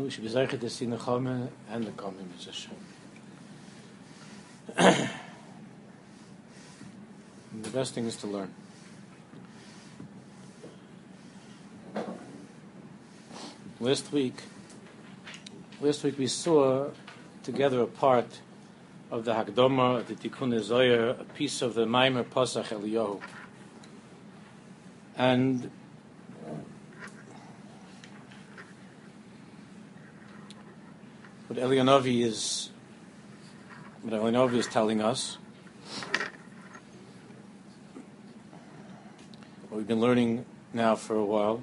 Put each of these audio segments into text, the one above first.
We should be zeicher to see Nechama and the Kamim Hashem. The best thing is to learn. Last week we saw together a part of the Hakdama, the Tikkun Zohar, a piece of the Maimer Pasach Eliyahu. And what Eliyahu is telling us, what we've been learning now for a while,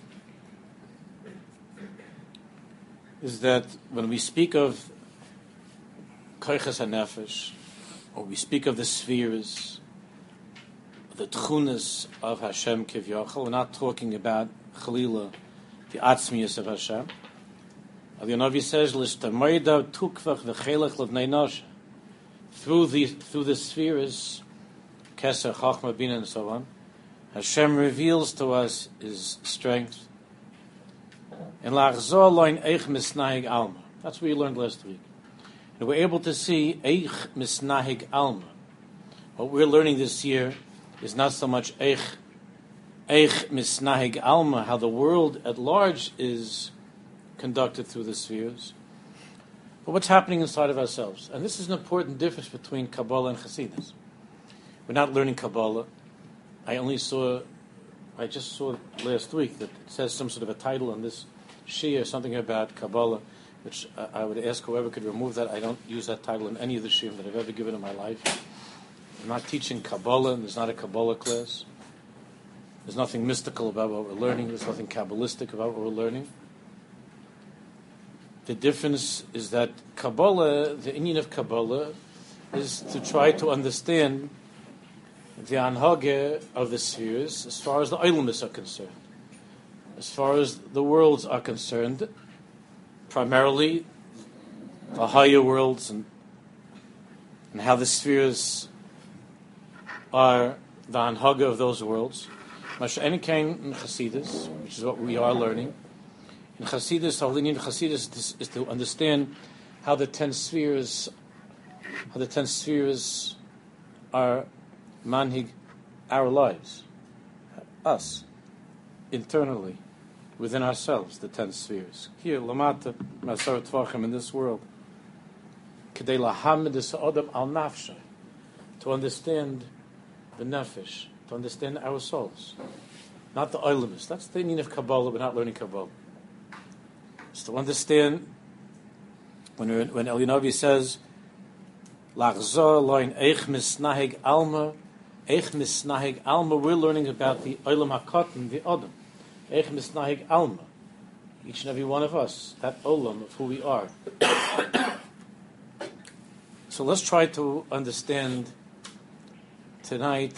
is that when we speak of Koiches HaNefesh, or we speak of the spheres, the tchunas of Hashem Kivyachal, we're not talking about Chalila, the Atzmius of Hashem. Eliyahu says, "L'shtamayda tukvach v'chelech l'vnei nosha." Through the spheres, Keser, Chachma, Bina, and so on, Hashem reveals to us His strength. And la'achzor loin eich misnahig alma. That's what we learned last week. And we're able to see eich misnahig alma. What we're learning this year is not so much eich misnahig alma, how the world at large is conducted through the spheres, but what's happening inside of ourselves. And this is an important difference between Kabbalah and Chassidus. We're not learning Kabbalah. I just saw last week that it says some sort of a title on this Shia, something about Kabbalah, which I would ask whoever could remove that. I don't use that title in any of the Shiurim that I've ever given in my life. I'm not teaching Kabbalah, and there's not a Kabbalah class. There's nothing mystical about what we're learning. There's nothing Kabbalistic about what we're learning. The difference is that Kabbalah, the inyan of Kabbalah, is to try to understand the anhage of the spheres as far as the Eilumis are concerned. As far as the worlds are concerned, primarily the higher worlds and how the spheres are the anhage of those worlds. Masha Enikein in Chassidus, which is what we are learning. In Chassidus, our lineage in Chassidus is to understand how the 10 spheres are manhig our lives, us, internally, within ourselves, the 10 spheres. Here, Lamata, Masarat Tvachim, in this world, Kedei lahamid es adam al nafshay, to understand the nefesh, to understand our souls, not the Eilumis. That's the meaning of Kabbalah. We're not learning Kabbalah. It's to understand when Eliyahu says, "Lachzor loin eich misnahig alma." Eich misnahig alma, we're learning about the Olam HaKatan, the Adam. Eich misnahig alma. Each and every one of us, that Olam of who we are. So let's try to understand tonight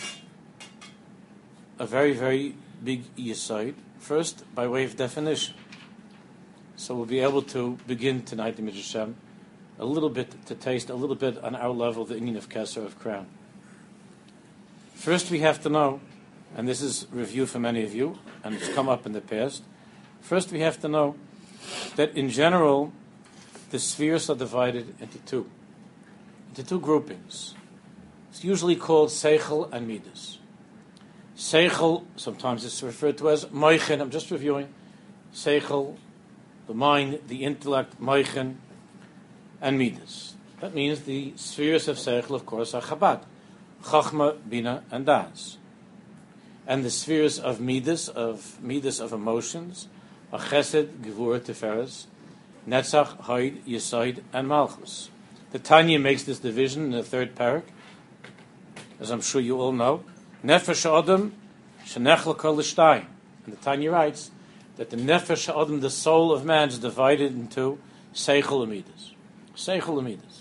a very, very big yesod. First, by way of definition. So we'll be able to begin tonight, the Midrash Hashem, a little bit, to taste a little bit on our level the inyan of Keser, of crown. First, we have to know, and this is review for many of you, and it's come up in the past. First, we have to know that in general, the spheres are divided into two groupings. It's usually called Seichel and Midas. Seichel, sometimes it's referred to as Moichen. I'm just reviewing. Seichel, the mind, the intellect, Moichen, and Midas. That means the spheres of Seichel, of course, are Chabad. Chachma, Bina, and Das. And the spheres of Midas of emotions, are Chesed, Gevur, Tiferes, Netzach, Hoid, Yesod, and Malchus. The Tanya makes this division in the third parak, as I'm sure you all know. Nefesh Adam, Shenechel Kol L'Shtayim. And the Tanya writes that the Nefesh Adam, the soul of man, is divided into Seichel and Midas. Seichel and Midas.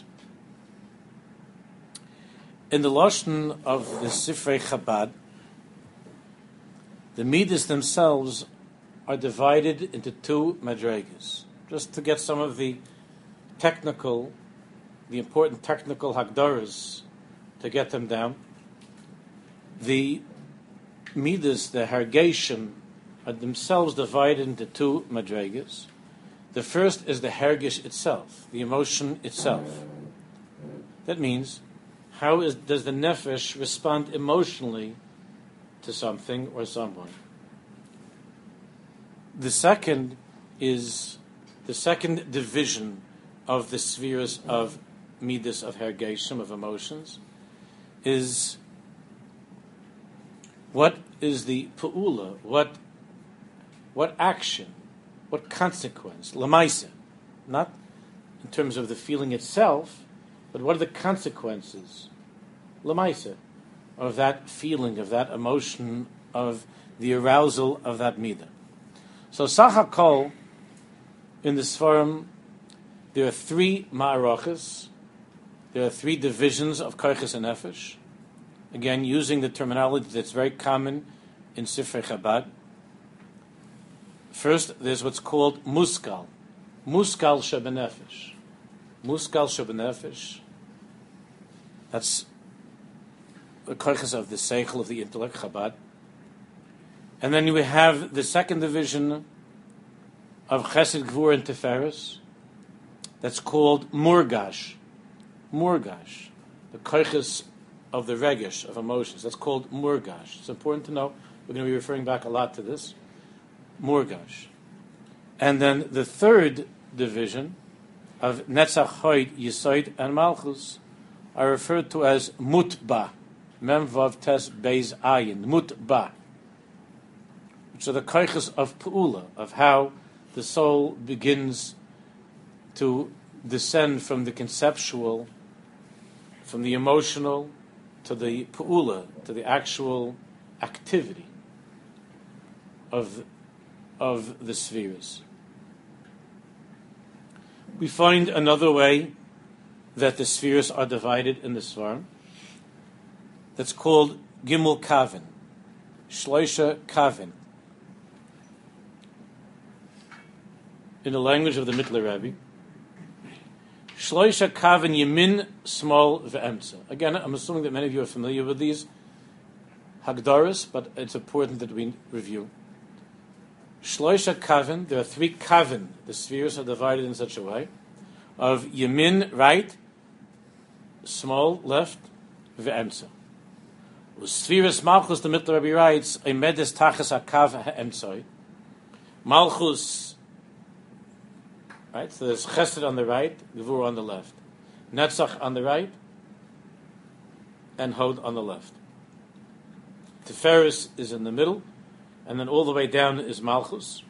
In the Lashon of the Sifrei Chabad, the Midas themselves are divided into two madregas. Just to get some of the important technical hagdaras, to get them down. The Midas, the Hargeshim, are themselves divided into two madregas. The first is the hergish itself, the emotion itself. That means, does the nefesh respond emotionally to something or someone? The second is the second division of the spheres of midas, of hergeshim, of emotions, is what is the pu'ula, what action, what consequence, lamaisa, not in terms of the feeling itself, but what are the consequences, lamaisa, of that feeling, of that emotion, of the arousal of that midah. So Sachakol, in this forum, there are three ma'arachas, there are three divisions of koiches and nefesh, again using the terminology that's very common in Sifrei Chabad. First, there's what's called muskal shebenefesh. Muskal shebenefesh, that's the koiches of the seichel, of the intellect, Chabad. And then we have the second division of Chesed, Gvur, and Tiferes. That's called Murgash. The koiches of the regesh, of emotions. That's called Murgash. It's important to know. We're going to be referring back a lot to this. Murgash. And then the third division of Netzach, Hoid, Yesod, and Malchus are referred to as Mutba. Mem Vav Tes Beis Ayin. Mutba. So the koiches of Pu'ula, of how the soul begins to descend from the conceptual, from the emotional, to the Pu'ula, to the actual activity of the spheres. We find another way that the spheres are divided in the Svarim. That's called Gimel Kavin, Shloisha Kavin. In the language of the Mittler Rebbe, Shloisha Kavin Yemin Small Ve'emtza. Again, I'm assuming that many of you are familiar with these Hagdaras, but it's important that we review. Shloisha Kavin, there are three Kavin. The spheres are divided in such a way of Yemin, right, small, left, Ve'emtza. Spheres Malchus, the Mittler Rebbe writes, Emedes Tachas HaKav Ha'emtzoi. Malchus, right, so there's Chesed on the right, Gevur on the left, Netzach on the right, and Hod on the left. Tiferes is in the middle, and then all the way down is Malchus.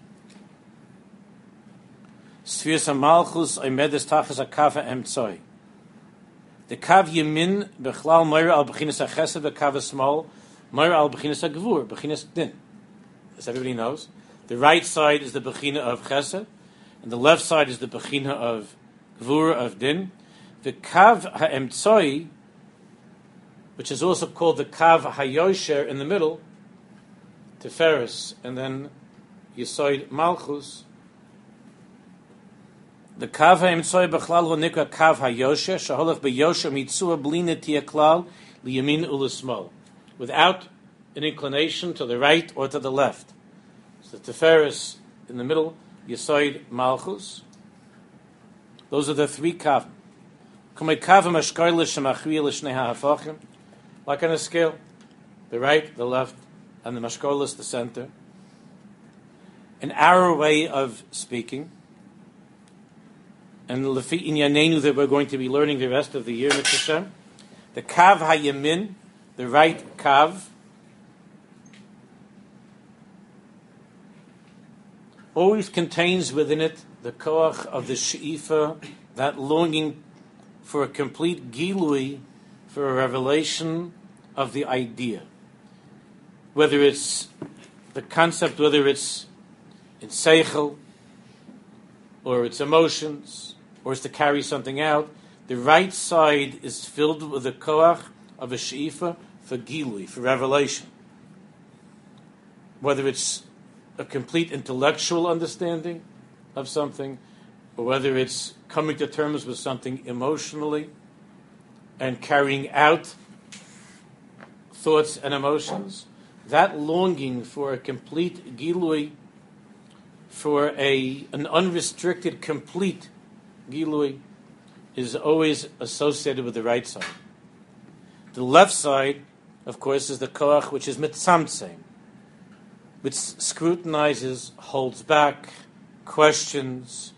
Spheres of Malchus, Omedes Tachas HaKav Ha'emtzoi. The Kav Yemin, Bechlal Moira al Bechinas HaChesed, the Kav Small, Moira al Bechinas HaGevur, Bechinas Din. As everybody knows, the right side is the Bechina of Chesed, and the left side is the Bechina of Gvura, of Din. The Kav HaEmtzoi, which is also called the Kav HaYosher in the middle, Tiferes, and then Yesod Malchus. The Kav HaEmtzoi Bechlal Hu Nikra Kav HaYosher, Shaholach BeYosher Mitzua Blina Tia Klal Liyamin U'Lismol, without an inclination to the right or to the left. So Tiferes in the middle, Yesod Malchus. Those are the three Kavim. Like on a scale, the right, the left, and the mashkolis, the center. In our way of speaking, and Lefi Inyanenu that we're going to be learning the rest of the year, Mitzvah, the Kav HaYemin, the right Kav, always contains within it the koach of the she'ifa, that longing for a complete gilui, for a revelation of the idea. Whether it's the concept, whether it's in seichel, or it's emotions, or it's to carry something out, the right side is filled with the koach of a she'ifa for gilui, for revelation. Whether it's a complete intellectual understanding of something, or whether it's coming to terms with something emotionally and carrying out thoughts and emotions, that longing for a complete gilui for an unrestricted, complete Gilui is always associated with the right side. The left side, of course, is the koach which is mitzamtzem, which scrutinizes, holds back, questions,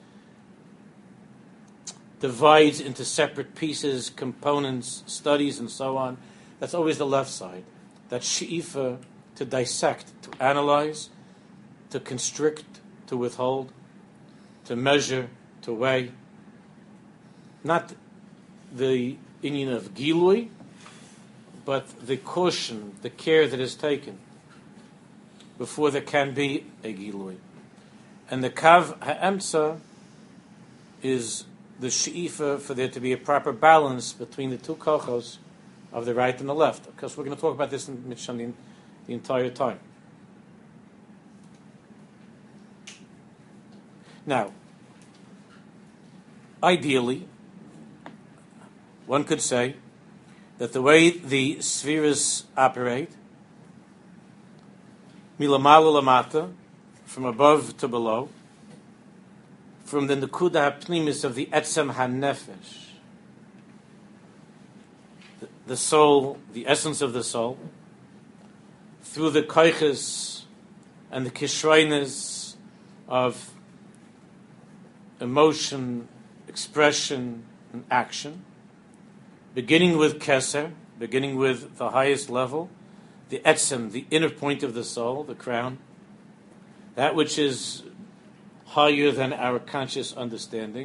divides into separate pieces, components, studies, and so on. That's always the left side. That she'ifa to dissect, to analyze, to constrict, to withhold, to measure, to weigh. Not the inyan of gilui, but the caution, the care that is taken before there can be a gilui. And the kav ha'emtza is the she'ifa for there to be a proper balance between the two kochos of the right and the left. Because we're going to talk about this in Mitshanin the entire time. Now, ideally, one could say that the way the spheres operate, milamalu lamata, from above to below, from the nekuda hapnimis of the etzem hanefesh, the soul, the essence of the soul, through the koiches and the kishroines of emotion, expression, and action, beginning with keser, beginning with the highest level, the etzem, the inner point of the soul, the crown, that which is higher than our conscious understanding.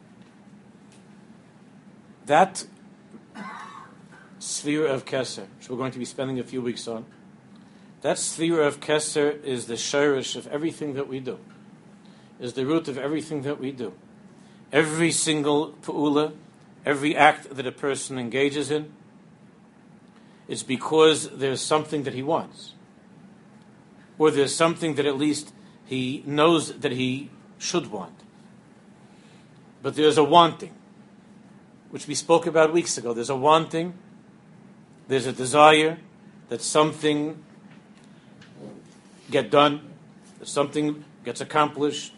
That sphere of keser, which we're going to be spending a few weeks on, that sphere of keser is the shirish of everything that we do, is the root of everything that we do. Every single pu'ula, every act that a person engages in, it's because there's something that he wants. Or there's something that at least he knows that he should want. But there's a wanting, which we spoke about weeks ago. There's a wanting, there's a desire that something get done, that something gets accomplished.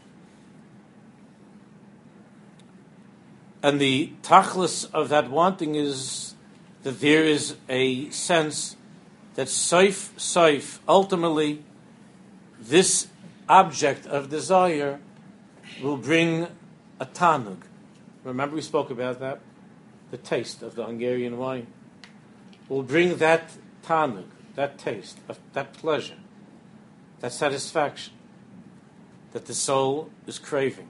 And the tachlis of that wanting is that there is a sense that saif, ultimately, this object of desire will bring a tanug. Remember we spoke about that? The taste of the Hungarian wine. Will bring that tanug, that taste, that pleasure, that satisfaction that the soul is craving.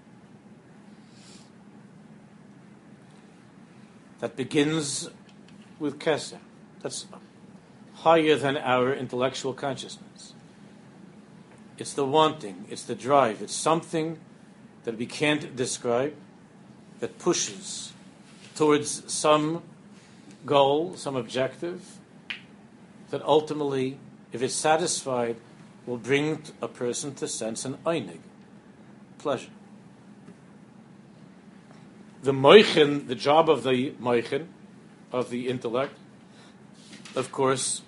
That begins with keser. That's higher than our intellectual consciousness. It's the wanting, it's the drive, it's something that we can't describe, that pushes towards some goal, some objective, that ultimately, if it's satisfied, will bring a person to sense an einig, pleasure. The moichin, the job of the moichin, of the intellect, of course,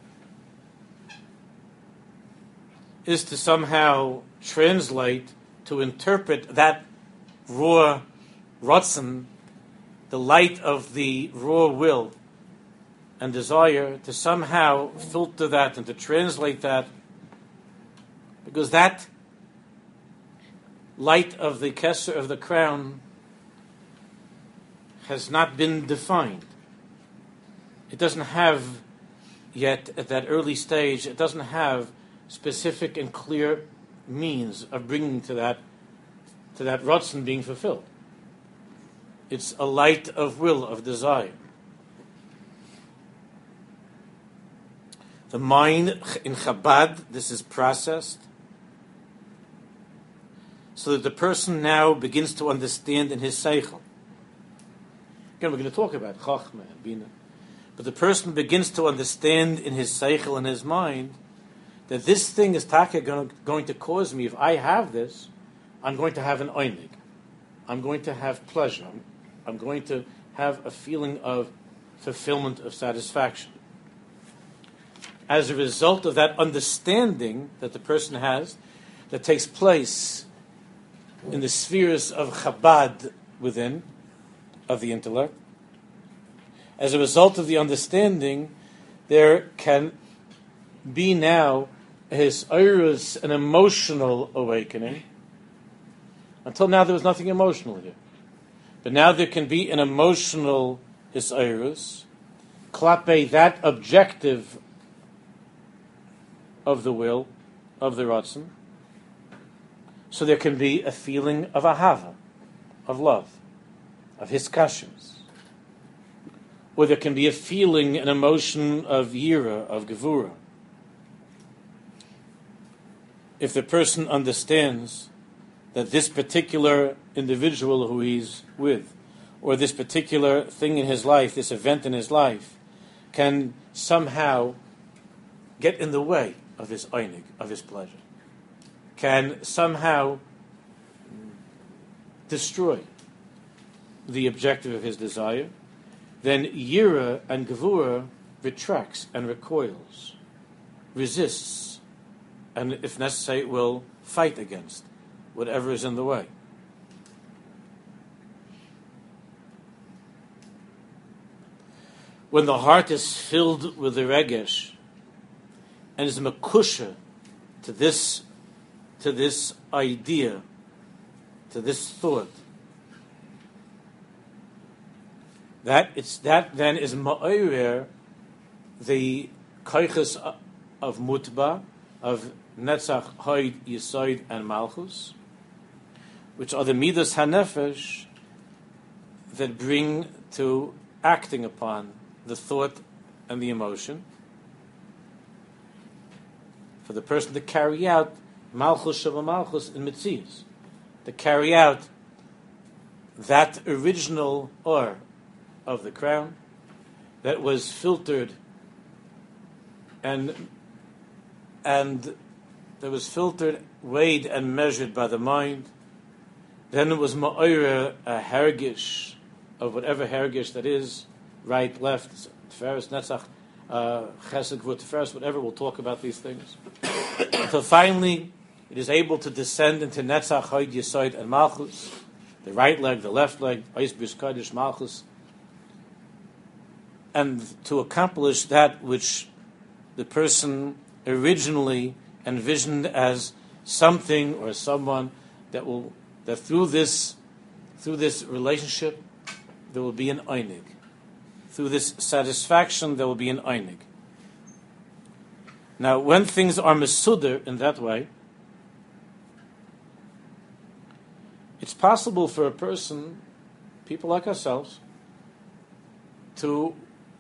is to somehow translate, to interpret that raw rotzen, the light of the raw will and desire, to somehow filter that and to translate that, because that light of the keser of the crown has not been defined. It doesn't have yet, at that early stage, it doesn't have specific and clear means of bringing to that rotzen being fulfilled. It's a light of will, of desire. The mind in Chabad, this is processed, so that the person now begins to understand in his seichel. Again, we're going to talk about Chachma and Bina. But the person begins to understand in his seichel, in his mind, that this thing is going to cause me, if I have this, I'm going to have an oinig. I'm going to have pleasure. I'm going to have a feeling of fulfillment, of satisfaction. As a result of that understanding that the person has, that takes place in the spheres of Chabad within, of the intellect. As a result of the understanding, there can be now his iris, an emotional awakening. Until now there was nothing emotional here. But now there can be an emotional his iris, klape, that objective of the will, of the Ratzon. So there can be a feeling of ahava, of love, of hiskashim. Or there can be a feeling, an emotion of yira, of gevura. If the person understands that this particular individual who he's with, or this particular thing in his life, this event in his life, can somehow get in the way of his einig, of his pleasure, can somehow destroy the objective of his desire, then yira and gevura retracts and recoils, resists, and if necessary will fight against whatever is in the way. When the heart is filled with the regesh and is makusha to this idea, to this thought, that then is ma'orer the koiches of mutba, of netzach, hoid, yisoid, and malchus, which are the midas hanefesh that bring to acting upon the thought and the emotion, for the person to carry out malchus sheba malchus in mitzias, to carry out that original or of the crown that was filtered and that was filtered, weighed and measured by the mind. Then it was ma'orer, a hergish of whatever hergish that is, right, left, teferes, netzach, chesed, gvur, teferes, whatever. We'll talk about these things until finally it is able to descend into netzach, hoid, yisoid, and malchus, the right leg, the left leg, ois bris kodesh, malchus, and to accomplish that which the person originally envisioned as something or someone that through this relationship there will be an einig. Through this satisfaction there will be an einig. Now, when things are mesuder in that way, it's possible for a person, people like ourselves, to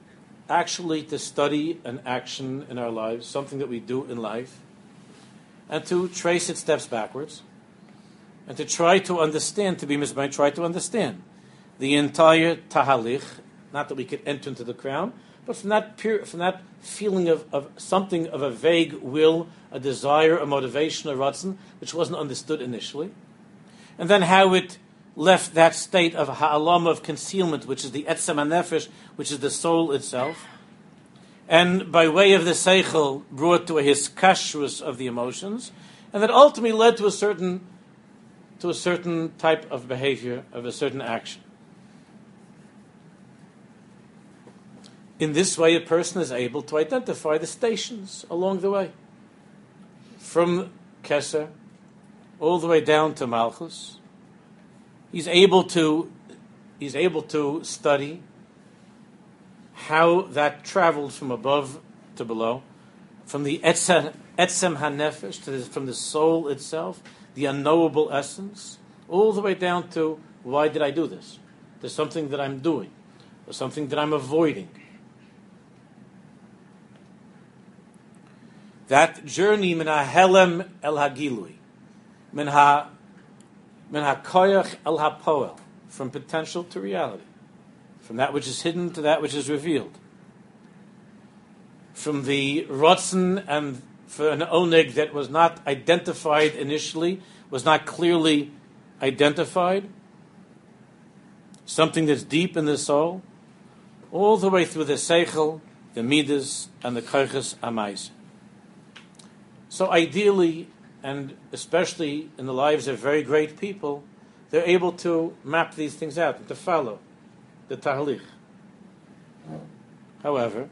study an action in our lives, something that we do in life, and to trace its steps backwards, and to try to understand, try to understand the entire tahalich, not that we could enter into the crown, but from that feeling of something of a vague will, a desire, a motivation, a ratzon, which wasn't understood initially, and then how it left that state of ha'alam, of concealment, which is the etzem hanefesh, which is the soul itself, and by way of the seichel brought to a hiskashrus of the emotions, and that ultimately led to a certain type of behavior, of a certain action. In this way, a person is able to identify the stations along the way, from Keser all the way down to Malchus. He's able to study how that traveled from above to below, from the etzem hanefesh, from the soul itself, the unknowable essence, all the way down to, why did I do this? There's something that I'm doing, or something that I'm avoiding. That journey, min ha-helem el ha-gilui, min ha-koyach el ha-poel, from potential to reality, from that which is hidden to that which is revealed, from the rotzen and for an oneg that was not identified initially, was not clearly identified, something that's deep in the soul, all the way through the seichel, the midas, and the koiches amayis. So ideally, and especially in the lives of very great people, they're able to map these things out and to follow the tahlich. However,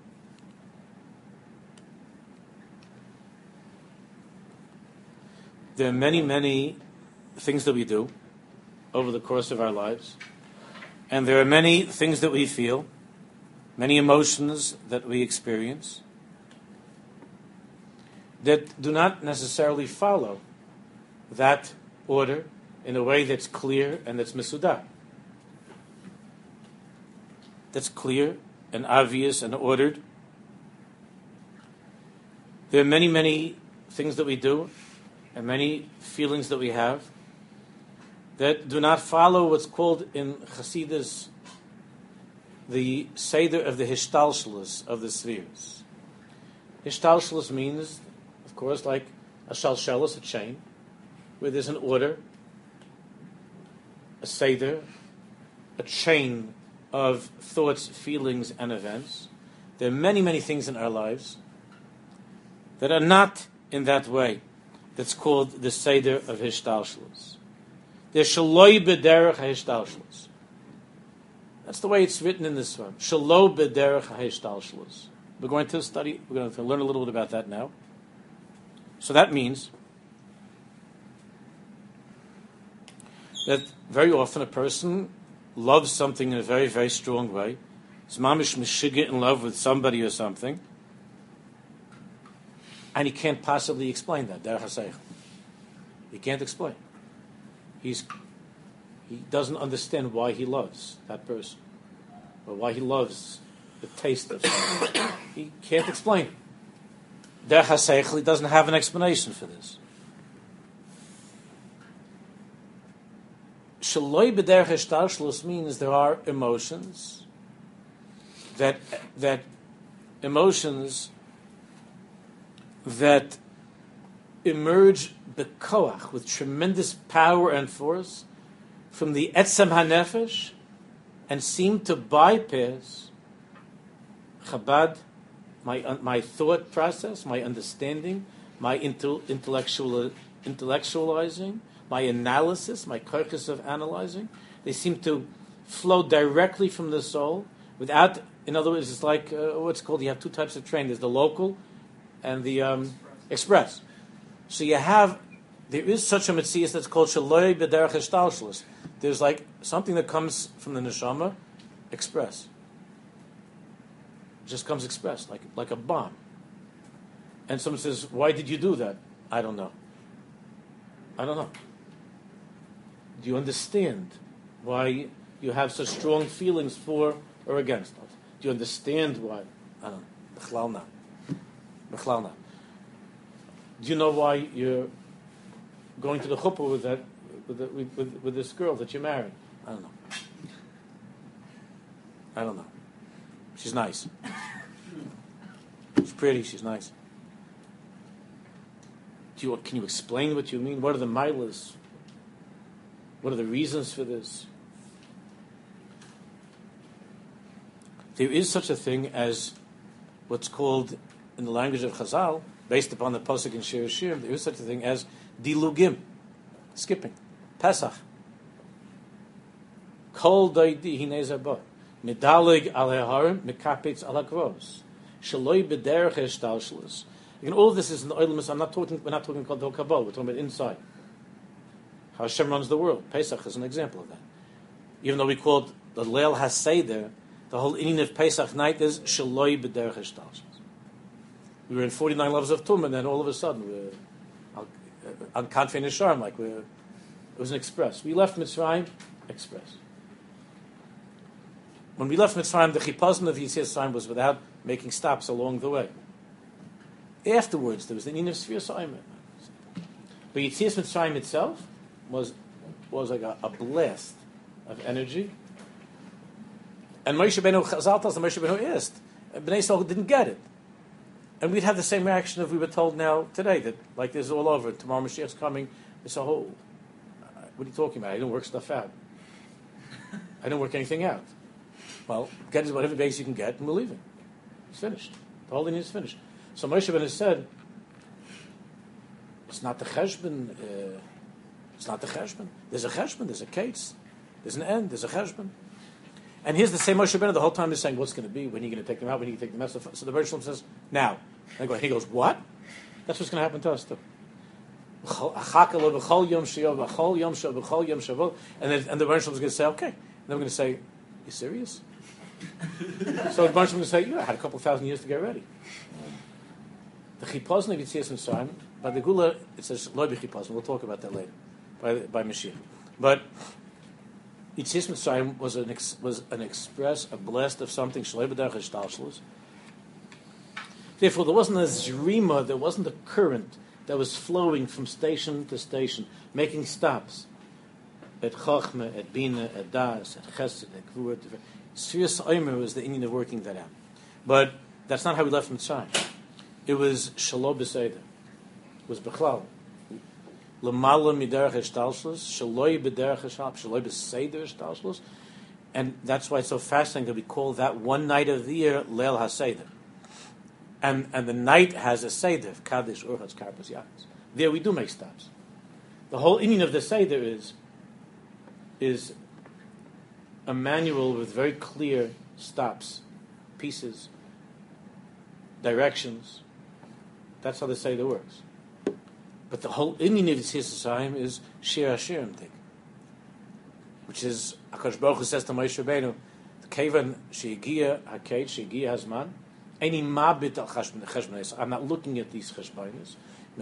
there are many, many things that we do over the course of our lives, and there are many things that we feel, many emotions that we experience, that do not necessarily follow that order in a way that's clear and that's mesudar. That's clear and obvious and ordered. There are many, many things that we do and many feelings that we have that do not follow what's called in Chassidus the Seder of the Hishtalshelus of the spheres. Hishtalshelus means, of course, like a shalshelis, a chain, where there's an order, a Seder, a chain of thoughts, feelings, and events. There are many, many things in our lives that are not in that way. That's called the Seder of Hishtalshelus. There's Shaloi B'derech HaHishtalshelus. That's the way it's written in this one. Shaloi B'derech HaHishtalshelus. We're going to learn a little bit about that now. So that means that very often a person loves something in a very, very strong way. It's mamish mishiga in love with somebody or something, and he can't possibly explain that. Derech HaSeichel. He can't explain. He doesn't understand why he loves that person, or why he loves the taste of something. He can't explain it. Derech HaSeichel, he doesn't have an explanation for this. Shaloi b'derech hishtalshelus means there are emotions that emerge b'koach, with tremendous power and force, from the etzem hanefesh, and seem to bypass Chabad, my thought process, my understanding, my intellectualizing, my analysis, my carcass of analyzing. They seem to flow directly from the soul without, in other words, it's like what's called, you have two types of train. There's the local and the express. So there is such a metzias that's called Shaloi B'derech Hishtalshelus. There's like something that comes from the neshama, express. It just comes express, like a bomb. And someone says, why did you do that? I don't know. Do you understand why you have such strong feelings for or against us? Do you understand why? I don't know. B'chlal na. Do you know why you're going to the chuppah with this girl that you married? I don't know. She's nice. She's pretty. She's nice. Can you explain what you mean? What are the milas? What are the reasons for this? There is such a thing as what's called, in the language of Chazal, based upon the Pasuk in Shir Shirim, there is such a thing as dilugim, skipping, Pesach. Kol doidi hinei zaba, medalig al harim, mekapetz al hakros, shaloi b'derech hishtalshelus. Again, all of this is in the Olam. We're not talking about the Kabbalah. We're talking about inside. How Hashem runs the world. Pesach is an example of that. Even though we call it the Leil HaSeder, the whole inyan of Pesach night is Shaloi B'derech Hishtalshelus. We were in 49 levels of Tum, and then all of a sudden we're on Kanfei Nisharim, it was an express. We left Mitzrayim, express. When we left Mitzrayim, the chipazon of Yetzias Mitzrayim was without making stops along the way. Afterwards, there was the inyan of Sfir Saimer. But Yetzias Mitzrayim itself was like a blast of energy. And Moshe Rabbeinu, Chazal tells us, Moshe Rabbeinu asked, Bnei Yisrael didn't get it. And we'd have the same reaction if we were told now, today, that like this is all over, tomorrow Mashiach's coming. It's a whole, what are you talking about? I didn't work stuff out. I didn't work anything out. Well, get whatever base you can get, and we're leaving. It's finished. The whole thing is finished. So Moshe Rabbeinu said, It's not the cheshbon. It's not the cheshbon. There's a cheshbon. There's a case. There's an end. There's a cheshbon. And here's the same Moshe Rabbeinu the whole time is saying, what's going to be? When are you going to take them out? When are you going to take them out? So the Rebbe Shalom says, now. And he goes, what? That's what's going to happen to us too. And the Rebbe Shalom is going to say, okay. And then we're going to say, you serious? So the Rebbe Shalom is going to say, I had a couple thousand years to get ready. The Chipazon of Yitzias Mitzrayim, by the Gula, it says, Lo b'Chipazon. We'll talk about that later, by Mashiach. But Yitzias Mitzrayim was an express, a blast of something, Shalei b'derech hashtalshelus. Therefore, there wasn't a zrima, there wasn't a current that was flowing from station to station, making stops at Chachma, at Bina, at Das, at Chesed, at Gvur. Sfiras Omer was the Indian of working that out. But that's not how we left Mitzrayim. It was Shalom B'Seder. It was Bechlal. L'mala miderech hashtalshelus, Shaloi b'derech hashtalshelus, Shaloi b'Seder hashtalshelus. And that's why it's so fascinating that we call that one night of the year Leil HaSeder. And the night has a Seder, Kaddish, Urchatz, Karpas, Yachas. There we do make stops. The whole meaning of the Seder is a manual with very clear stops, pieces, directions. That's how the Seder works. But the whole meaning of this Yisrael is Shir Hashirim thing, which is HaKadosh Baruch Hu says to Moshe Rabbeinu, the Kevan She'igia HaKeit She'igia Hazman. I'm not looking at these cheshbonos.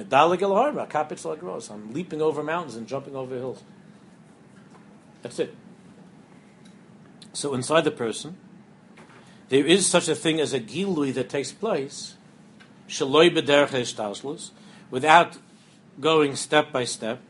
I'm leaping over mountains and jumping over hills. That's it. So inside the person, there is such a thing as a gilui that takes place, shaloi b'derech hashtalshelus, without going step by step.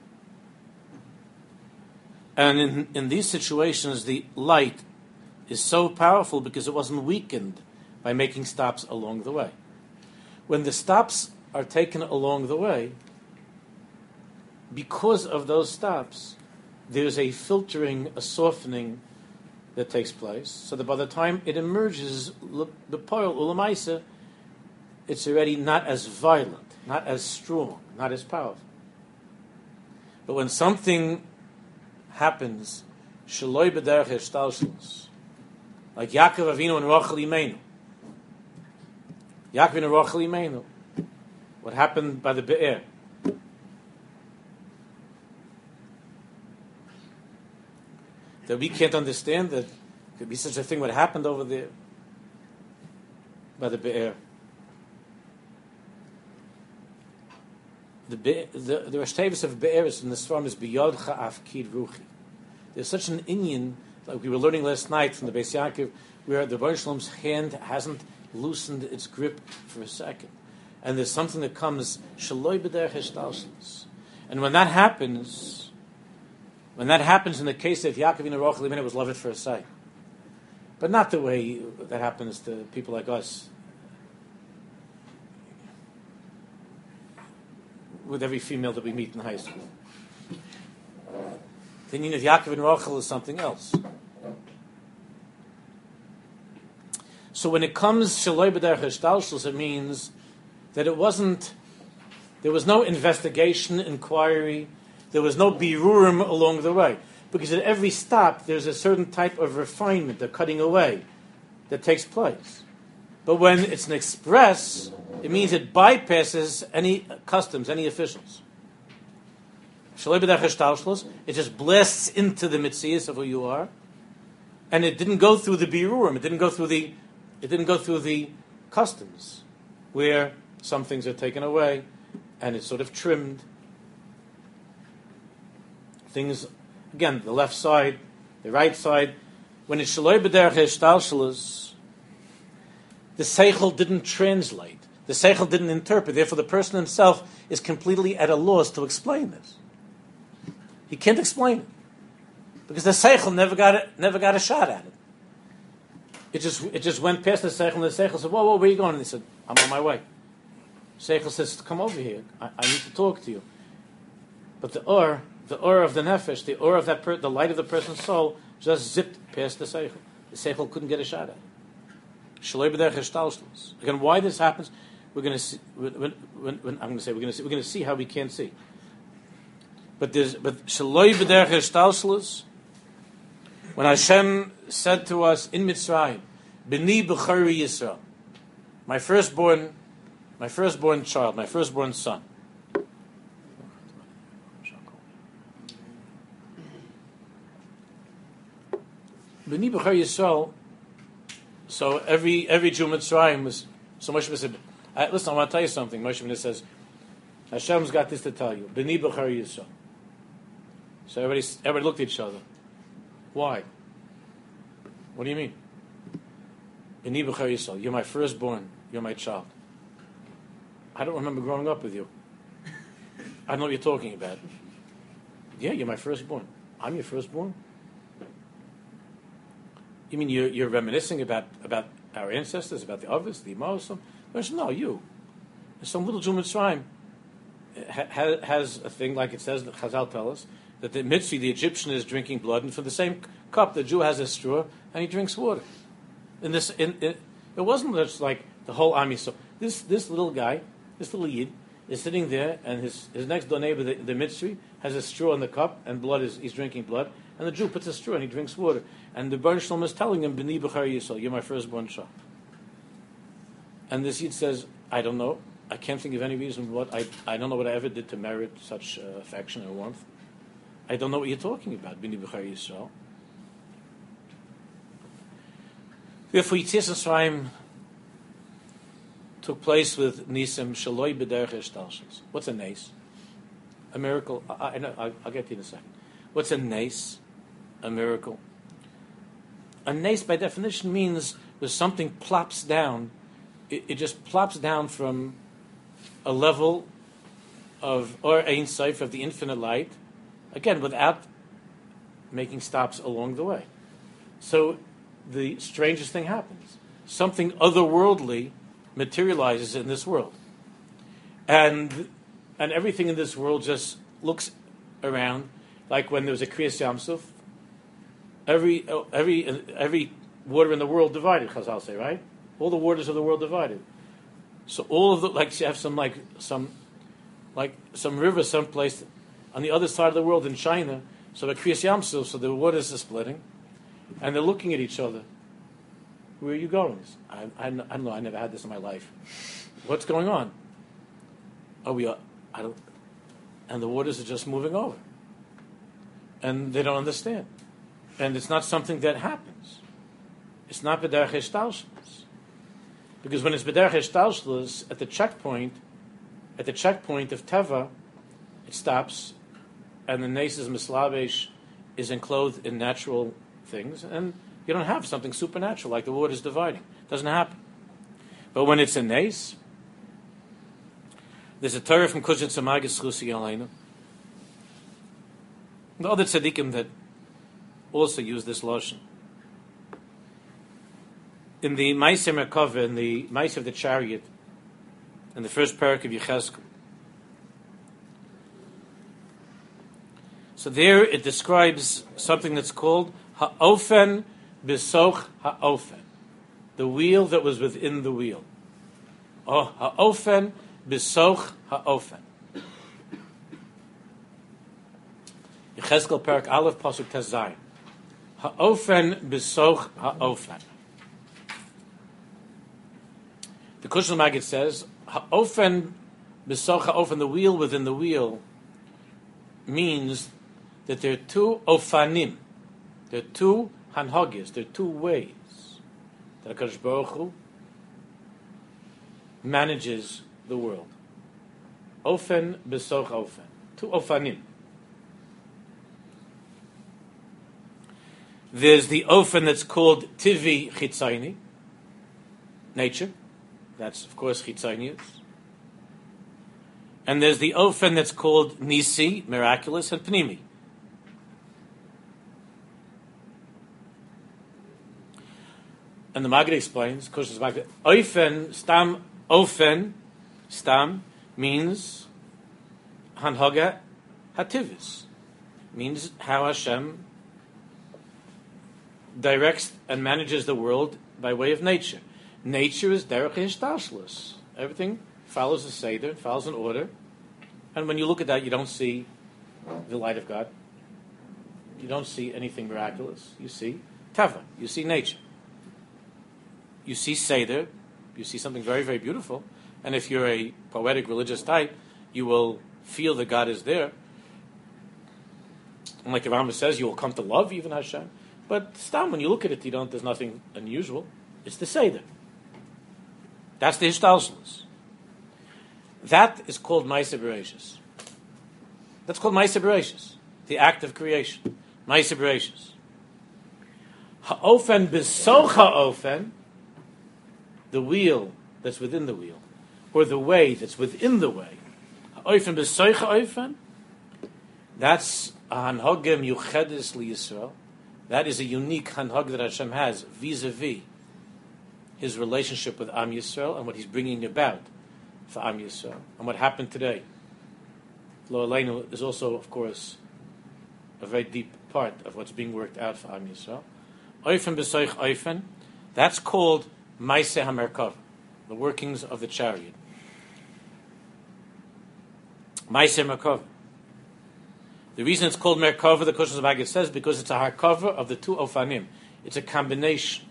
And in these situations, the light is so powerful because it wasn't weakened by making stops along the way. When the stops are taken along the way, because of those stops, there's a filtering, a softening that takes place, so that by the time it emerges, the poil ulamaisa, it's already not as violent, not as strong, not as powerful. But when something happens, shaloi b'derech hashtalshelus, like Yaakov Avinu and Rachel Imeinu, Yaakov and Rachel Imeinu, what happened by the Be'er. That we can't understand that could be such a thing what happened over there by the Be'er. The Rosh Tevis of Be'er is in the Sfarim is B'yodcha Afkid Ruchi. There's such an inyan, like we were learning last night from the Beis Yaakov, where the Baruch Shalom's hand hasn't loosened its grip for a second. And there's something that comes, Shaloi b'derech hashtalshelus. And when that happens in the case of Yaakov and Rachel, it was love at first sight. But not the way that happens to people like us. With every female that we meet in high school. The meaning of Yaakov and Rachel is something else. So when it comes Shaloi b'derech hashtalshelus, it means that there was no investigation, inquiry, there was no birurim along the way. Because at every stop, there's a certain type of refinement, a cutting away, that takes place. But when it's an express, it means it bypasses any customs, any officials. Shaloi b'derech hashtalshelus, it just blasts into the mitzias of who you are, and it didn't go through the birurim, it didn't go through the customs, where some things are taken away, and it's sort of trimmed. Things, again, the left side, the right side. When it's Shaloi b'derech hashtalshelus, the seichel didn't translate. The seichel didn't interpret. Therefore, the person himself is completely at a loss to explain this. He can't explain it because the seichel never got a shot at it. It just went past the seichel, and the seichel said, "Whoa, where are you going?" And he said, "I'm on my way." Seichel says, "Come over here. I need to talk to you." But the or of the nefesh, the or of that the light of the person's soul, just zipped past the seichel. The seichel couldn't get a shot at it. Shaloi b'derech hashtalshelus. Again, why this happens? we're going to see. We're going to see how we can't see. But shaloi b'derech hashtalshelus. When Hashem said to us in Mitzrayim, "B'ni b'chari Yisrael," my firstborn child, my firstborn son. B'ni b'chari Yisrael. So every Jew in Mitzrayim was so Moshe said. Listen, I want to tell you something. Moshe Rabbeinu says, Hashem's got this to tell you. B'ni b'chari Yisrael. So everybody looked at each other. Why? What do you mean? B'ni b'chari Yisrael. You're my firstborn. You're my child. I don't remember growing up with you. I don't know what you're talking about. Yeah, you're my firstborn. I'm your firstborn. You mean you're reminiscing about our ancestors, about the Avos, the Imos? No, you. Some little Jew Mitzrayim has a thing, like it says, that Chazal tell us, that the Mitzri, the Egyptian, is drinking blood, and from the same cup, the Jew has a straw, and he drinks water. It wasn't just like the whole army. So this little guy, this little Yid, is sitting there, and his next door neighbor, the Mitzri, has a straw in the cup, and he's drinking blood, and the Jew puts a straw, and he drinks water. And the Baruch Shalom is telling him, B'ni b'chari Yisrael, you're my firstborn child. And this Yid says, I don't know. I can't think of any reason I don't know what I ever did to merit such affection and warmth. I don't know what you're talking about, B'ni b'chari Yisrael. Therefore, Yitzias Mitzrayim took place with Nisim Shaloi b'derech hashtalshelus. What's a nes? A miracle. I'll get to you in a second. What's a nes? A miracle. A nes, by definition, means when something plops down. It just plops down from a level of or Ein Sof, of the infinite light, again without making stops along the way. So the strangest thing happens. Something otherworldly materializes in this world, and everything in this world just looks around like when there was a Kriyas Yam Suf. Every water in the world divided. Chazal say, right? All the waters of the world divided. So all of you have some river someplace on the other side of the world in China. So the Kriyas Yam Suf, so the waters are splitting, and they're looking at each other. Where are you going? I don't know. I never had this in my life. What's going on? And the waters are just moving over, and they don't understand. And it's not something that happens. It's not b'derech hashtalshelus. Because when it's b'derech hashtalshelus, at the checkpoint of Teva, it stops, and the Nesis Mislabesh is enclosed in natural things, and you don't have something supernatural like the waters dividing. It doesn't happen. But when it's a Nes, there's a Torah from Kuzhin Tzemagis Chusi Aleinu. The other tzaddikim that also use this lashon. In the Ma'aseh Merkava, in the Ma'aseh of the chariot, in the first parak of Yechezkel. So there it describes something that's called ha'ofen b'soch ha'ofen, the wheel that was within the wheel. Oh, ha'ofen b'soch ha'ofen. Yechezkel parak Aleph pasuk Tes Zayin. Ha'ofen b'soch ha'ofen. The Kushal Maggid says, ha'ofen b'soch ha'ofen, the wheel within the wheel, means that there are two ofanim, there are two hanhagis, there are two ways that HaKadosh Baruch Hu manages the world. Ofen b'soch ofen. Two ofanim. There's the ofen that's called Tivi Chitzayni, nature. That's, of course, Chitzaynius. And there's the ofen that's called Nisi, miraculous, and Pnimi. And the Maggid explains, ofen, stam, means hanhaga hativis, means how Hashem directs and manages the world by way of nature. Nature is derech hashtalshelus. Everything follows a seder, follows an order. And when you look at that, you don't see the light of God. You don't see anything miraculous. You see teva. You see nature. You see seder. You see something very, very beautiful. And if you're a poetic religious type, you will feel that God is there. And like the Rambam says, you will come to love even Hashem. But stam, when you look at it, there's nothing unusual. It's the seder. That's the Hishtalshelus. That is called Ma'aseh Bereishis. That's called Ma'aseh Bereishis, the act of creation. Ma'aseh Bereishis. Ha'ofen b'soch ha'ofen, the wheel that's within the wheel, or the way that's within the way. Ha'ofen b'soch ha'ofen, that's a hanhaga miyuchedes liYisrael. That is a unique hanhag that Hashem has vis-a-vis his relationship with Am Yisrael and what he's bringing about for Am Yisrael. And what happened today, Lo Aleinu, is also, of course, a very deep part of what's being worked out for Am Yisrael. Oifen b'soich oifen, that's called Ma'aseh HaMerkava, the workings of the chariot. Ma'aseh Merkava. The reason it's called Merkava, the Koshel Zebagit says, because it's a harkava of the two ofanim. It's a combination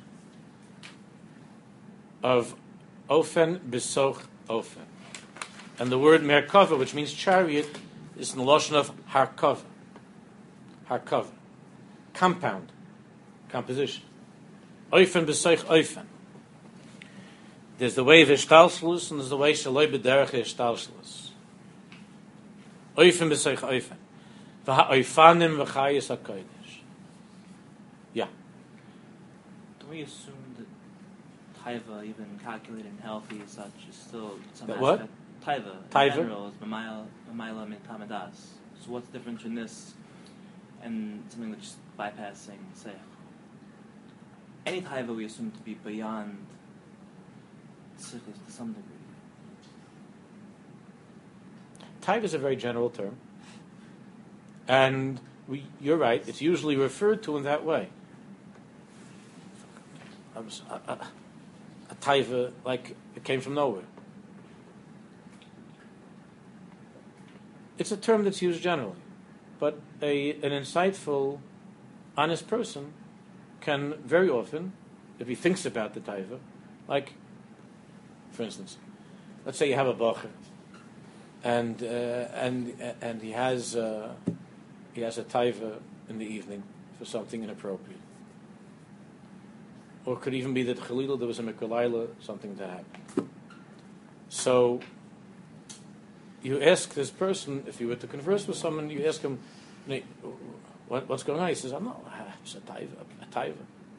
of ofen b'soch ofen. And the word Merkava, which means chariot, is in the lashon of harkava. Harkava. Compound. Composition. Ofen b'soch ofen. There's the way of Hishtalshelus and there's the way Shaloi b'derech Hishtalshelus. Ofen b'soch ofen. V'ha'ofanim v'chayis ha'kodesh. Yeah. Don't we assume that taiva, even calculated and healthy as such, is still some that aspect? What? Taiva, in general, is Mamayla min Tamadas. So what's the difference in this and something that's just bypassing Seichel? Any taiva we assume to be beyond Seichel to some degree. Taiva is a very general term. And you're right, it's usually referred to in that way. A taiva, like it came from nowhere. It's a term that's used generally. But an insightful, honest person can very often, if he thinks about the taiva, like, for instance, let's say you have a bacher, and he has a taiva in the evening for something inappropriate. Or it could even be that Chalila, there was a Mikulayla, something that happened. So, you ask this person, if you were to converse with someone, you ask him, what's going on? He says, no, it's a taiva.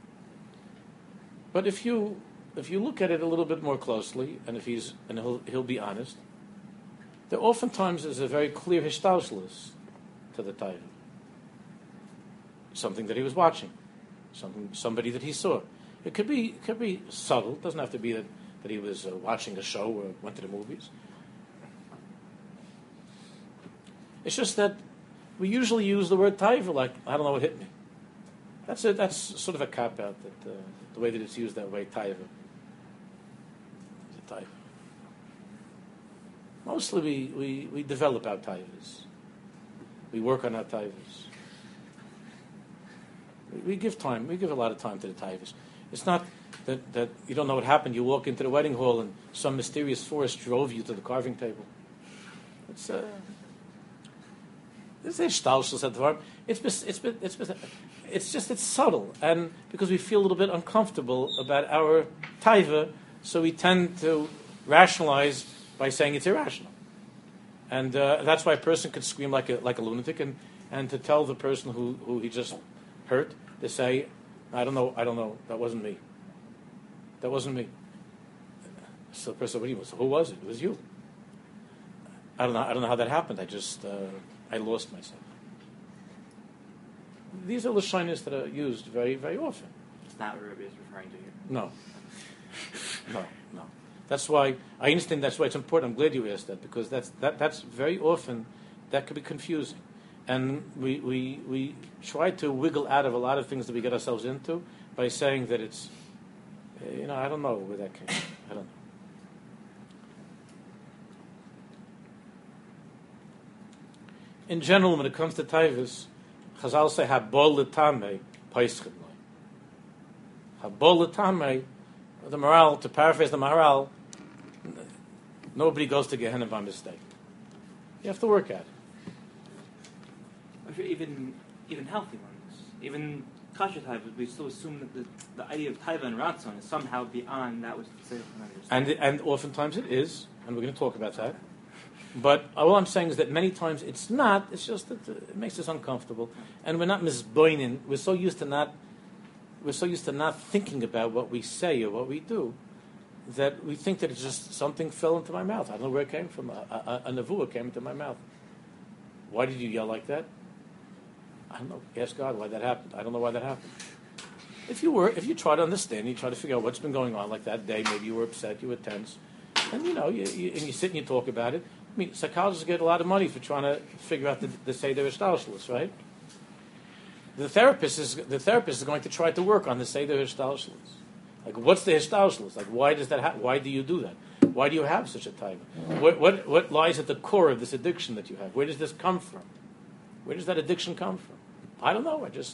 But if you look at it a little bit more closely, and he'll be honest, there oftentimes is a very clear hishtalshelus to the taiva. Something that he was watching, somebody that he saw. It could be subtle. It doesn't have to be that he was watching a show or went to the movies. It's just that we usually use the word taiva like, I don't know what hit me. That's it. That's sort of a cop-out, that the way that it's used that way, taiva. It's a taiva. Mostly we develop our taivas. We work on our taivas. We give time. We give a lot of time to the taivas. It's not that you don't know what happened. You walk into the wedding hall and some mysterious force drove you to the carving table. It's it's subtle, and because we feel a little bit uncomfortable about our taiva, so we tend to rationalize by saying it's irrational, and that's why a person could scream like a lunatic, and to tell the person who he just hurt, to say, I don't know, that wasn't me. So the person, who was it? It was you. I don't know how that happened. I lost myself. These are lashonos that are used very, very often. It's not what Rabbi is referring to here. No. That's why I understand. That's why it's important. I'm glad you asked that, because that's very often that could be confusing, and we try to wiggle out of a lot of things that we get ourselves into by saying that it's, I don't know where that came from. I don't know. In general, when it comes to taivas, Chazal say habol l'tamei paischim loy. Habol l'tamei, the moral. To paraphrase the moral, nobody goes to Gehenna by mistake. You have to work at it. Even healthy ones, even kasher taiva, we still assume that the idea of taiva and ratzon is somehow beyond that which the seichel can understand. And oftentimes it is, and we're going to talk about that. But all I'm saying is that many times it's not. It's just that it makes us uncomfortable, and we're not misboinin. We're so used to not thinking about what we say or what we do that we think that it's just something fell into my mouth. I don't know where it came from. A nevuah came into my mouth. Why did you yell like that? I don't know. Ask God why that happened. I don't know why that happened. If you try to understand, you try to figure out what's been going on, like that day, maybe you were upset, you were tense, and you sit and you talk about it. I mean, psychologists get a lot of money for trying to figure out the Seder Hishtalshelus, right? The therapist is going to try to work on the Seder Hishtalshelus. Like, what's the Hishtalshelus? Like, why does that why do you do that? Why do you have such a type? What lies at the core of this addiction that you have? Where does this come from? Where does that addiction come from? I don't know. I just,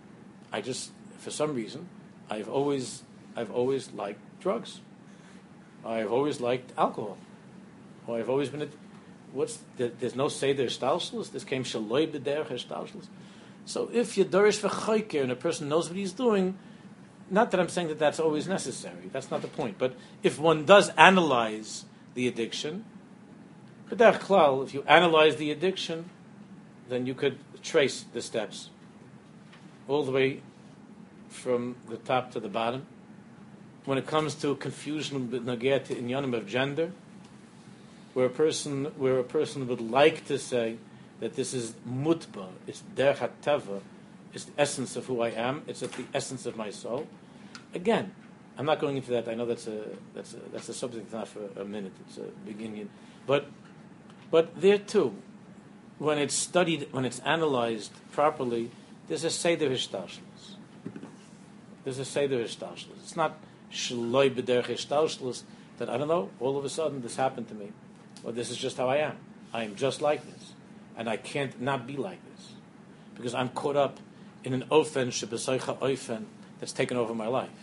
for some reason, I've always liked drugs. I've always liked alcohol. Or I've always been. There's no Seder Hishtalshelus. This came Shaloi B'derech Hishtalshelus. So if you're Dorish V'chayker and a person knows what he's doing, not that I'm saying that that's always necessary. That's not the point. But if one does analyze the addiction, B'derech Klal, if you analyze the addiction, then you could trace the steps all the way from the top to the bottom. When it comes to confusion with Nagea to Inyanim of gender, where a person would like to say that this is mutba, it's derech hateva, it's the essence of who I am, it's at the essence of my soul. Again, I'm not going into that. I know that's a subject not for a minute. It's a big Indian, but there too, when it's studied, when it's analyzed properly, there's a Seder Hishtalshelus. There's a Seder Hishtalshelus. It's not Shloi B'derech Hishtalshelus that, I don't know, all of a sudden this happened to me. Or this is just how I am. I am just like this. And I can't not be like this. Because I'm caught up in an ofen, shebesoicha ofen, that's taken over my life.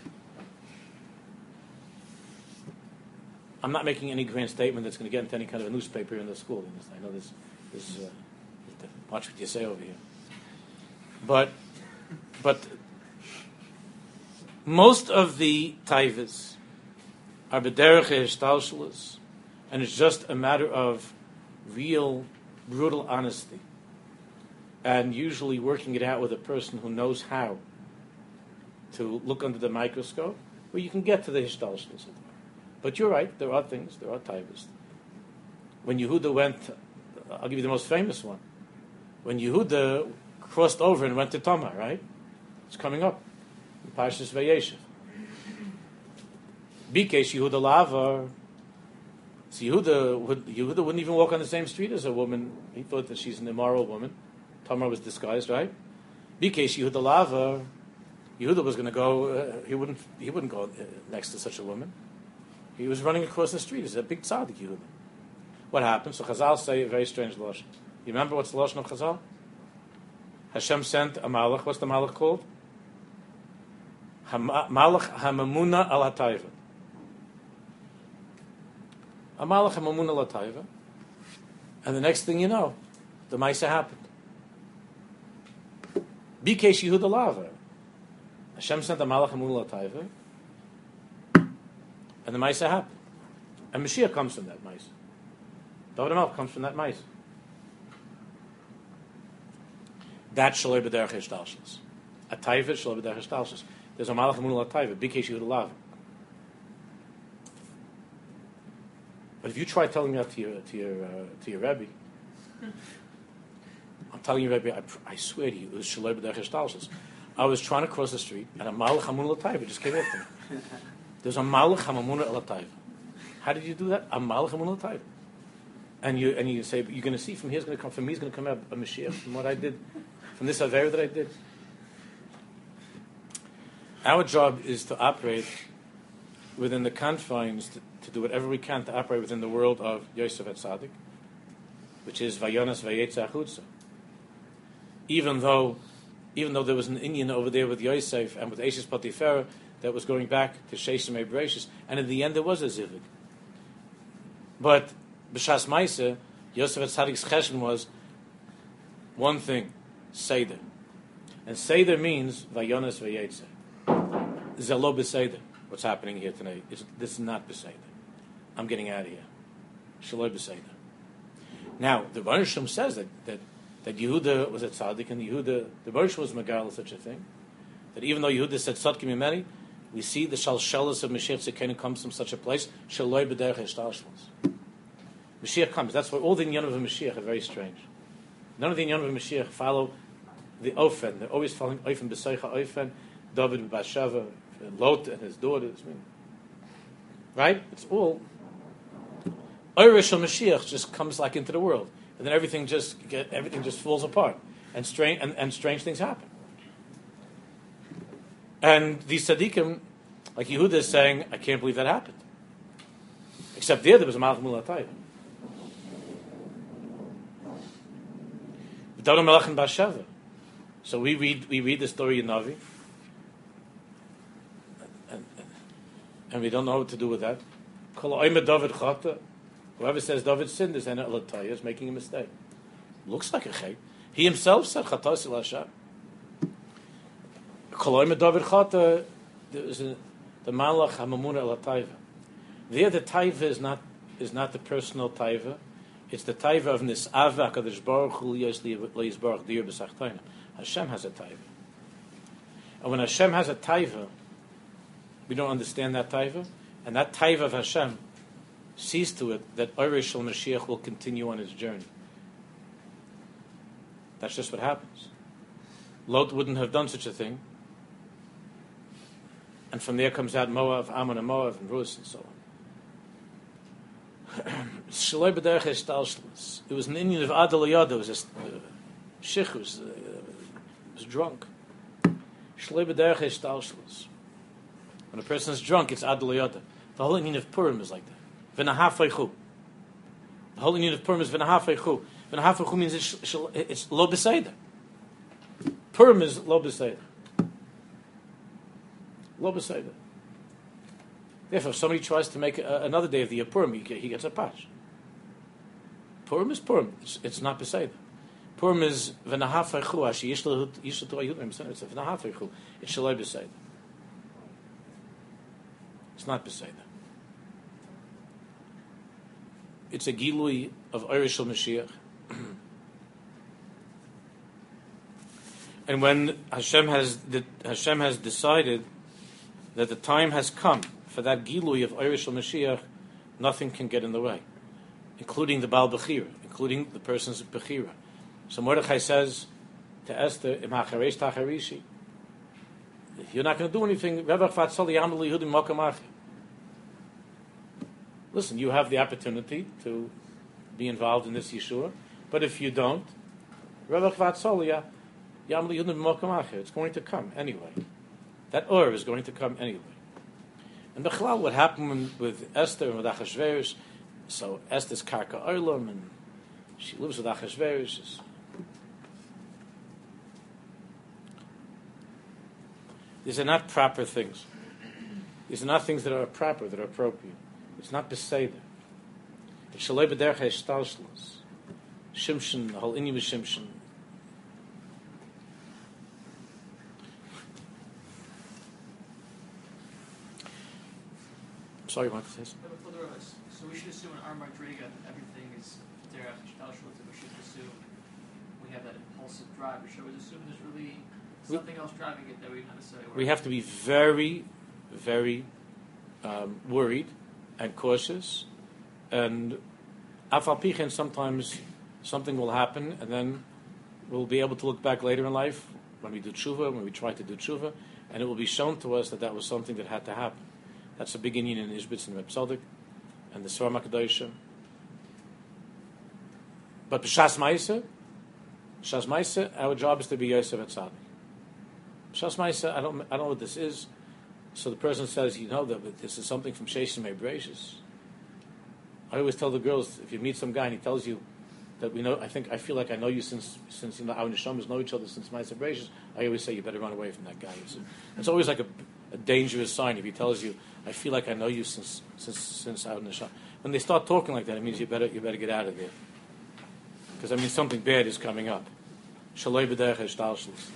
I'm not making any grand statement that's going to get into any kind of a newspaper in the school. I know this is watch what you say over here. But most of the taivas are b'derech hishtalshelus, and it's just a matter of real, brutal honesty, and usually working it out with a person who knows how to look under the microscope, where you can get to the hishtalshelus. But you're right, there are things, there are taivas. When Yehuda went, I'll give you the most famous one. When Yehuda crossed over and went to Tamar, right? It's coming up in Parshas Vayeshev. Bikesh Yehuda Lavar. So Yehuda wouldn't even walk on the same street as a woman. He thought that she's an immoral woman. Tamar was disguised, right? Bikesh Yehuda Lavar. Yehuda was going to go. He wouldn't go next to such a woman. He was running across the street. He's a big tzaddik, Yehuda. What happened? So Chazal say a very strange lashon. You remember what's the lashon of Chazal? Hashem sent a malach. What's the malach called? Malach hamamuna al hatayva. A malach hamamuna al hatayva. And the next thing you know, the Maisa happened. Bikesh Yehuda Lava. Hashem sent a malach hamamuna al hatayva. And the Maisa happened. And Mashiach comes from that Maisa. David HaMelech comes from that Maisa. That's Shaloi B'derech Hishtalshelus. A Taiva is Shaloi B'derech Hishtalshelus. There's a Malach Hamunah Taiva, Bikesh Yehuda Lava. But if you try telling that to your Rebbe, I'm telling you, Rebbe, I swear to you, it was Shaloi B'derech Hishtalshelus. I was trying to cross the street, and a Malach Hamunah Taiva just came after me. There's a Malach Hamunah Taiva. How did you do that? A Malach Hamunah Taiva. And you say, you're going to see from me is going to come out a Mashiach from what I did, from this Avera that I did. Our job is to operate within the confines, to do whatever we can to operate within the world of Yosef HaTzadik, which is Vayonas Vayetza Achutza. even though there was an Indian over there with Yosef and with Ashes Potiphera that was going back to Sheshim Ebrashis, and in the end there was a Zivig. But B'Shas Maisa, Yosef Tzadik's chesed was one thing, Seder. And Seder means Vayonas Vayetze. Zelo B'Seder. What's happening here tonight? This is not B'Seder. I'm getting out of here. Shaloi B'Seder. Now, the Baruch Shem says that Yehuda was a tzaddik, and Yehuda, the Baruch was Megal, such a thing. That even though Yehuda said Tzadkim Imeni, we see the Shalshelis of Mashiach Tzidkenu comes from such a place. Shaloi B'derech Hashtalshlos. Mashiach comes. That's why all the inyanim of Mashiach are very strange. None of the inyanim of Mashiach follow the Ofen. They're always following Ofen B'Seicha Ofen, David B'Bashava, Lot and his daughters. Right? It's all. Eirish of Mashiach just comes like into the world, and then everything just falls apart, and strange things happen. And these tzaddikim, like Yehuda is saying, I can't believe that happened. Except there was a Malach Mulatayv. V'daro Melach and Bashava. So we read the story in Navi, and we don't know what to do with that. Kol Oimer David Chata. Whoever says David sinned is making a mistake. Looks like a chay. He himself said Chatos El Hashem. Kol Oimer David Chata. The Malach Hamamuna El Taiva. There, the Taiva is not the personal Taiva. It's the Taiva of Nis'ava Hakadosh Baruch Hu Liyis Baruch Dir B'Sachtonim. Hashem has a Taiva, and when Hashem has a Taiva, we don't understand that Taiva, and that Taiva of Hashem sees to it that Oresh Shel Mashiach will continue on his journey. That's just what happens. Lot wouldn't have done such a thing, and from there comes out Moav, Ammon and Moav, and Rus, and so on. Shaloi B'derech Hashtalshlos. It was an Indian of Adal Yada. It was a shich, was drunk. Shaloi B'derech Hashtalshlos. When a person is drunk, it's Adal Yada. The whole Indian of Purim is like that. V'nahafeichu. The whole Indian of Purim is V'nahafeichu. V'nahafeichu means it's lo b'seider. Purim is lo b'seider. Lo b'seider. Therefore, if somebody tries to make another day of the Purim, he gets a patch. Purim is Purim. It's not b'seider. Purim is V'nahafeichu. Ashi yishlu ayudim. It's V'nahafeichu. It's shaloi b'seider. It's not b'seider. It's a gilui of Oresh Shel Mashiach. And when Hashem has decided that the time has come for that gilui of Oresh Shel Mashiach, nothing can get in the way, including the Baal Bechira, including the person's Bechira. So Mordechai says to Esther, Im hacharesh tacharishi, if you're not going to do anything, Revach Vatzal Yamel Yehudim Mokam Acher. Listen, you have the opportunity to be involved in this Yeshua, but if you don't, it's going to come anyway. That Or is going to come anyway. And Bechlal, what happened with Esther and with Achashverosh, so Esther's Karka Olam, and she lives with Achashverosh. These are not proper things. These are not things that are proper, that are appropriate. It's not beseder. It's shaloi b'derech hashtalshlos. Shimshon, the whole inyan of Shimshon. Sorry, you want to say something? So we should assume in our Madriga that everything is derech hashtalshlos, and we should assume we have that impulsive drive. Or should we assume there's really something else driving it that we kind of say? We have to be very, very worried and cautious, and afal pichin, sometimes something will happen, and then we'll be able to look back later in life when we do tshuva, when we try to do tshuva, and it will be shown to us that that was something that had to happen. That's the beginning in Ishbitz and Reb Tzadok and the Svar Makadoshim. But b'shas ma'aseh, our job is to be Yosef Atzadik. B'shas ma'aseh, I don't know what this is. So the person says, you know that this is something from Sheshim Ebrashis. I always tell the girls, if you meet some guy and he tells you that we know. I feel like I know you since our neshamas know each other since my separations. I always say you better run away from that guy. It's always like a dangerous sign if he tells you, I feel like I know you since our neshama. When they start talking like that, it means you better get out of there, because that means something bad is coming up. Shaloi b'derech hashtalshlus.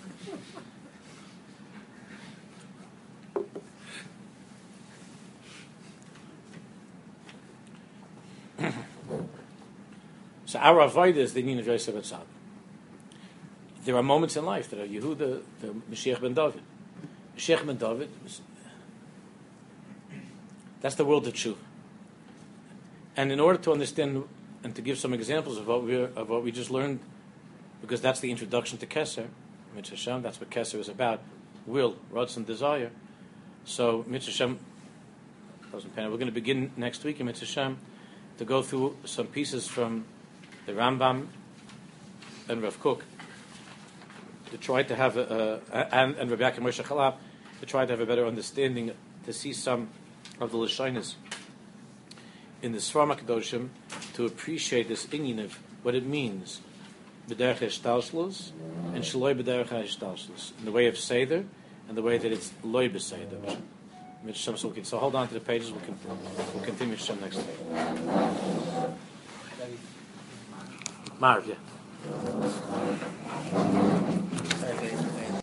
So our avodas, they mean a Yosef Atzad. There are moments in life that are Yehuda, the Mashiach ben David. Mashiach ben David, that's the world of Tshuva. And in order to understand and to give some examples of what we just learned, because that's the introduction to Keser, Mitzvah Hashem, that's what Keser is about, will, Ratzon, desire. So Mitzvah Hashem, we're going to begin next week in Mitzvah Hashem to go through some pieces from the Rambam and Rav Kook to try to have and Rabbi Akiva Moshe Chalab to try to have a better understanding, to see some of the Lashonos in the Sfarim HaKadoshim, to appreciate this inyan of what it means b'derech hashtalshlus and shaloi b'derech hashtalshlus, in the way of seder and the way that it's loy b'seder. So hold on to the pages. We'll continue Shem next week. Marv, yeah.